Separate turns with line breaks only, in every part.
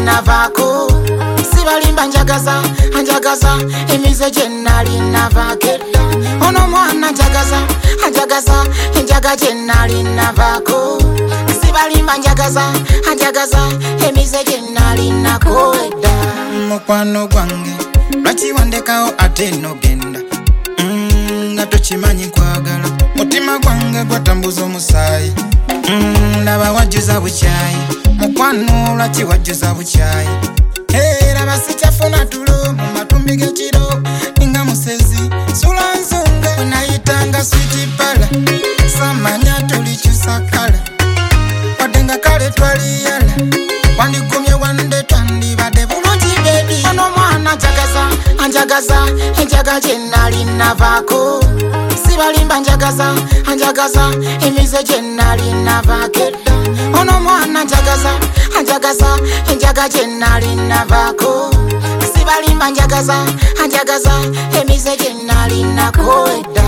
navaako sibalimba njagaza anjagaza emize gye nali navaako edda ono mwana njagaza anjagaza enjaga gye nali navaako sibalimba njagaza anjagaza emize gye nali nako edda mukwano gwange lwaki wandekawo ate nogenda nga tokimanyi kwagala mutima gwange gwatambuza omusaayi ndaba wajjuza bukyayi mukwano lwaki wajjuza bukyayi laba sikyafuna tulo mu matumbi g'ekiro nga musezi sula nsonga wenayitanga switi pala samanya tulikyusa kala wadde nga kale twaliyala wandigumye wande twandibadde bulungi bebi ono mwana anjagaza enjaga gye nali navaako sibalimba njagaza anjagaza emize gye nali navaako edda ono mwana anjagaza enjaga gye nali navaako sibalimba njagaza anjagaza emize gye nali nako edda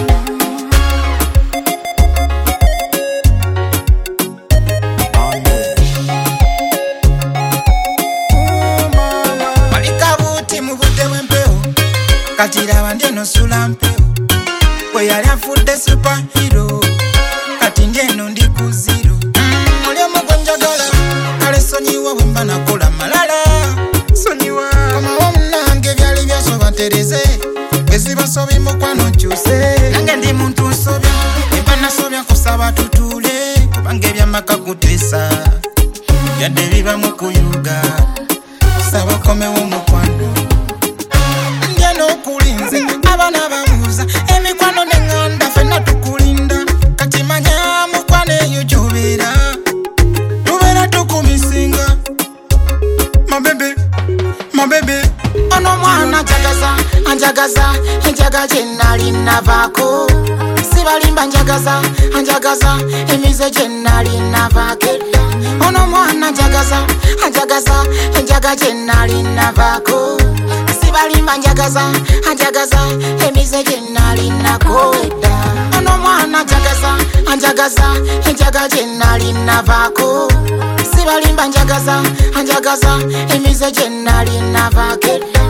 kati laba ndyeno sula mpewo bwe yali afudde superhero kati ndyeno ndi ku zero oli omugo njagala kale sonyiwa bwe mba nakola malala sonyiwa omawo munange byali byasoba ntereze bwezibasobya mukwano nkyuse nange ndi muntu nsobya eba nasobya kusaba tutuule kubanga ebyamaka kuteesa yadde biba mu kuyuga saba komewo mukwano okulinze abana babuuza emikwano neŋŋanda fenna tukulinda kati manya mukwano eyo gyobeera tubeera tukumisinga mabebe ono mwana anjagaza enjaga gye nali navaako sibalimba njagaza anjagaza emize gye nali navaako edda ono mwana anjagaza enjaga gye nali navaako sibalimba njagaza anjagaza emize gye nali nako edda ono mwana anjagaza enjaga gye nali navaako sibalimba njagaza anjagaza emize gye nali navaako edda